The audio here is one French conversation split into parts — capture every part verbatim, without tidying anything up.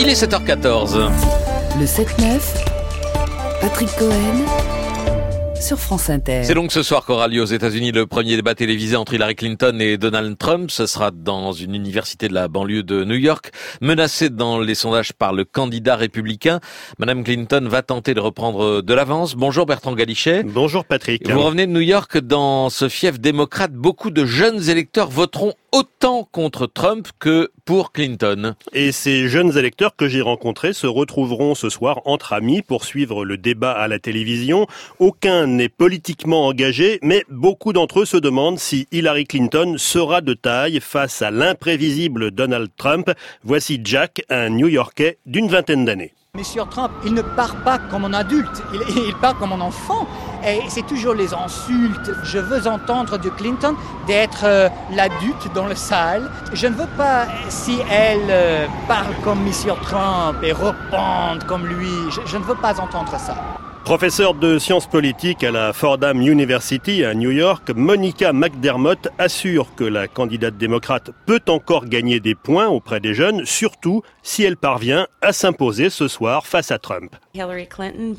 Il est sept heures quatorze. Le sept neuf, Patrick Cohen, sur France Inter. C'est donc ce soir qu'aura lieu aux États-Unis le premier débat télévisé entre Hillary Clinton et Donald Trump. Ce sera dans une université de la banlieue de New York, menacée dans les sondages par le candidat républicain. Madame Clinton va tenter de reprendre de l'avance. Bonjour Bertrand Galichet. Bonjour Patrick. Vous revenez de New York dans ce fief démocrate. Beaucoup de jeunes électeurs voteront autant contre Trump que pour Clinton. Et ces jeunes électeurs que j'ai rencontrés se retrouveront ce soir entre amis pour suivre le débat à la télévision. Aucun n'est politiquement engagé, mais beaucoup d'entre eux se demandent si Hillary Clinton sera de taille face à l'imprévisible Donald Trump. Voici Jack, un New-Yorkais d'une vingtaine d'années. Monsieur Trump, il ne part pas comme un adulte, il, il part comme un enfant. Et c'est toujours les insultes. Je veux entendre de Clinton d'être euh, l'adulte dans la salle. Je ne veux pas, si elle euh, parle comme Monsieur Trump et repente comme lui, je, je ne veux pas entendre ça. Professeure de sciences politiques à la Fordham University à New York, Monica McDermott assure que la candidate démocrate peut encore gagner des points auprès des jeunes, surtout si elle parvient à s'imposer ce soir face à Trump. Hillary Clinton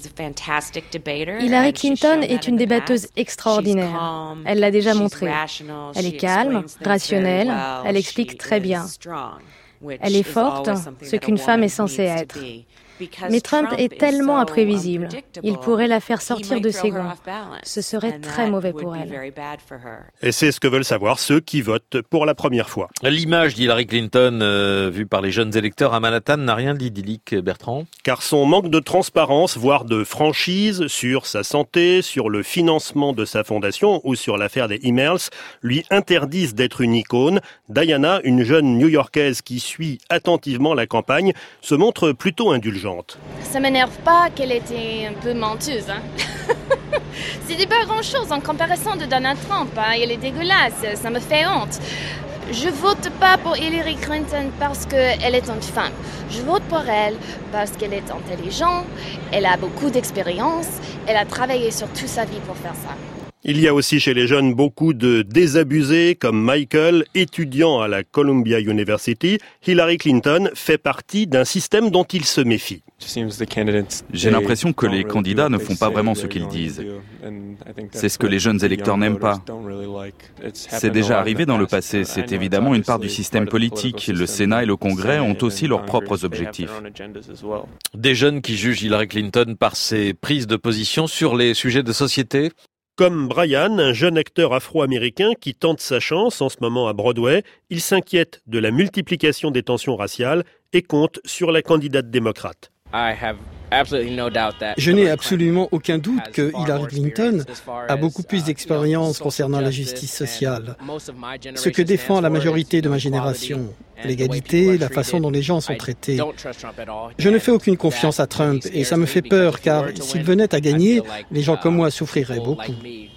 est une débatteuse extraordinaire. Elle l'a déjà montré. Elle est calme, rationnelle, elle explique très bien. Elle est forte, ce qu'une femme est censée être. Mais Trump est tellement imprévisible. Il pourrait la faire sortir de ses gonds. Ce serait très mauvais pour elle. Et c'est ce que veulent savoir ceux qui votent pour la première fois. L'image d'Hillary Clinton euh, vue par les jeunes électeurs à Manhattan n'a rien d'idyllique, Bertrand. Car son manque de transparence, voire de franchise sur sa santé, sur le financement de sa fondation ou sur l'affaire des emails, lui interdisent d'être une icône. Diana, une jeune New-Yorkaise qui suit attentivement la campagne, se montre plutôt indulgente. Ça m'énerve pas qu'elle était un peu menteuse. Hein. C'était pas grand-chose en comparaison de Donald Trump. Hein. Elle est dégueulasse, ça me fait honte. Je vote pas pour Hillary Clinton parce qu'elle est une femme. Je vote pour elle parce qu'elle est intelligente, elle a beaucoup d'expérience, elle a travaillé sur toute sa vie pour faire ça. Il y a aussi chez les jeunes beaucoup de désabusés comme Michael, étudiant à la Columbia University. Hillary Clinton fait partie d'un système dont il se méfie. J'ai l'impression que les candidats ne font pas vraiment ce qu'ils disent. C'est ce que les jeunes électeurs n'aiment pas. C'est déjà arrivé dans le passé. C'est évidemment une part du système politique. Le Sénat et le Congrès ont aussi leurs propres objectifs. Des jeunes qui jugent Hillary Clinton par ses prises de position sur les sujets de société. Comme Brian, un jeune acteur afro-américain qui tente sa chance en ce moment à Broadway, il s'inquiète de la multiplication des tensions raciales et compte sur la candidate démocrate. Je n'ai absolument aucun doute que Hillary Clinton a beaucoup plus d'expérience concernant la justice sociale. Ce que défend la majorité de ma génération, l'égalité, la façon dont les gens sont traités. Je ne fais aucune confiance à Trump et ça me fait peur car s'il venait à gagner, les gens comme moi souffriraient beaucoup.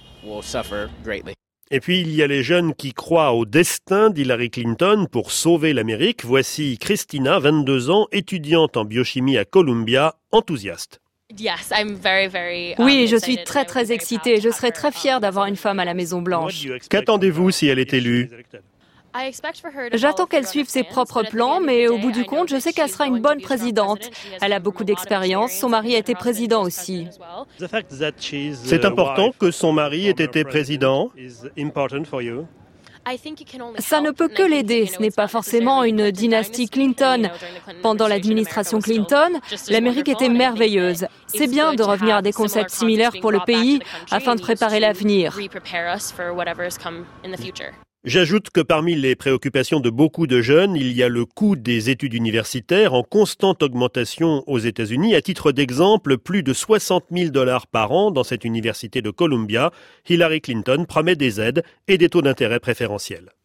Et puis, il y a les jeunes qui croient au destin d'Hillary Clinton pour sauver l'Amérique. Voici Christina, vingt-deux ans, étudiante en biochimie à Columbia, enthousiaste. Oui, je suis très très excitée. Je serais très fière d'avoir une femme à la Maison-Blanche. Qu'attendez-vous si elle est élue ? J'attends qu'elle suive ses propres plans, mais au bout du compte, je sais qu'elle sera une bonne présidente. Elle a beaucoup d'expérience, son mari a été président aussi. C'est important que son mari ait été président. Ça ne peut que l'aider, ce n'est pas forcément une dynastie Clinton. Pendant l'administration Clinton, l'Amérique était merveilleuse. C'est bien de revenir à des concepts similaires pour le pays afin de préparer l'avenir. J'ajoute que parmi les préoccupations de beaucoup de jeunes, il y a le coût des études universitaires en constante augmentation aux États-Unis. À titre d'exemple, plus de soixante mille dollars par an dans cette université de Columbia. Hillary Clinton promet des aides et des taux d'intérêt préférentiels.